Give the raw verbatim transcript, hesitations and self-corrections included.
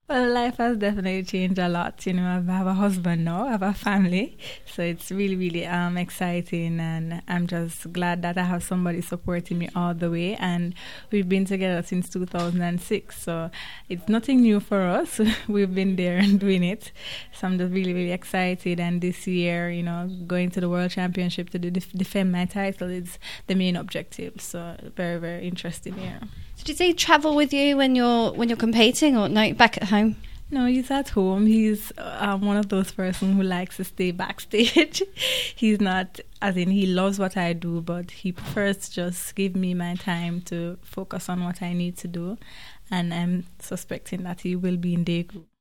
Well, life has definitely changed a lot. You know, I have a husband now, I have a family, so it's really, really um exciting, and I'm just glad that I have somebody supporting me all the way. And we've been together since two thousand six, so it's nothing new for us. We've been there and doing it, so I'm just really, really excited. And this year, you know, going to the World Championship to def- defend my title is the main objective. So very, very interesting year. So does he travel with you when you're when you're competing, or no, back at home? No, he's at home. He's um, one of those persons who likes to stay backstage. He's not, as in, he loves what I do, but he prefers to just give me my time to focus on what I need to do. And I'm suspecting that he will be in Daegu.